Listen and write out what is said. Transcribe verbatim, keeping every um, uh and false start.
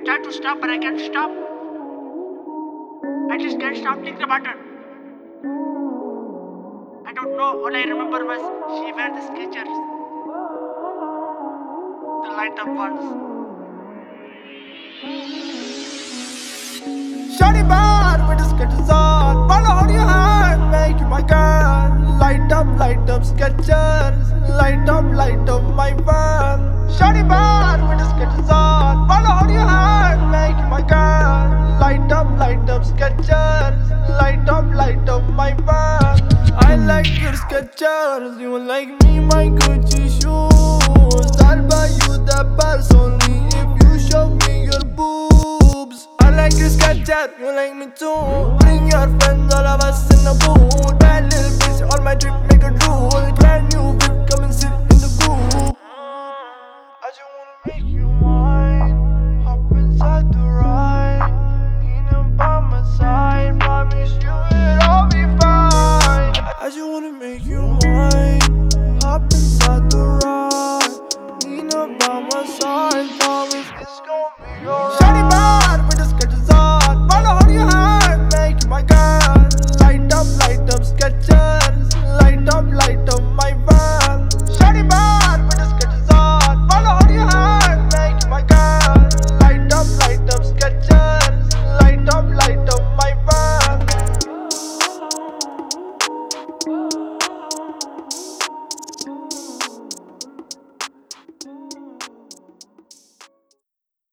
try to stop, but I can't stop. I just can't stop thinking about her. I don't know. All I remember was she wear the Skechers, the light up ones. Shawty bad with the Skechers on. Wanna hold your hand, make you my girl. Light up, light up Skechers. Light up, light up my van. Shawty bad with the Skechers on. Wanna hold your hand, make you my girl. Light up, light up Skechers. Light up, light up my van. I like your Skechers. You like me, my Gucci shoes. I'll buy you the purse only if you show me your boobs. I like your Skechers, you like me too. Bring your friends, all of us in the booth. Bad little bitch, on my trip, make a drool. Brand new whip, come and sit in the coupe. I just wanna make you mine. Hop inside the ride. Need him by my side. Promise you it'll all be fine. I just wanna make you mine. Hop inside the ride. Need him by my side. Promise it's gonna be alright. Shawty bad with the Skechers on. Wanna hold your hand, make you my girl. Light up, light up Skechers.